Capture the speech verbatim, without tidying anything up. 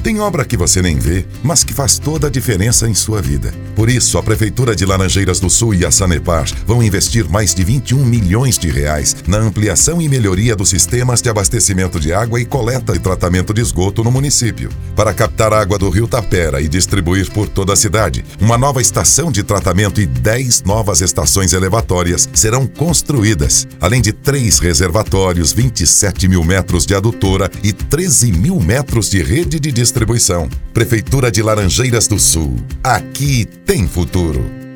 Tem obra que você nem vê, mas que faz toda a diferença em sua vida. Por isso, a Prefeitura de Laranjeiras do Sul e a Sanepar vão investir mais de vinte e um milhões de reais na ampliação e melhoria dos sistemas de abastecimento de água e coleta e tratamento de esgoto no município. Para captar água do Rio Tapera e distribuir por toda a cidade, uma nova estação de tratamento e dez novas estações elevatórias serão construídas, além de três reservatórios, vinte e sete mil metros de adutora e treze mil metros de rede de distribuição. Prefeitura de Laranjeiras do Sul. Aqui tem futuro.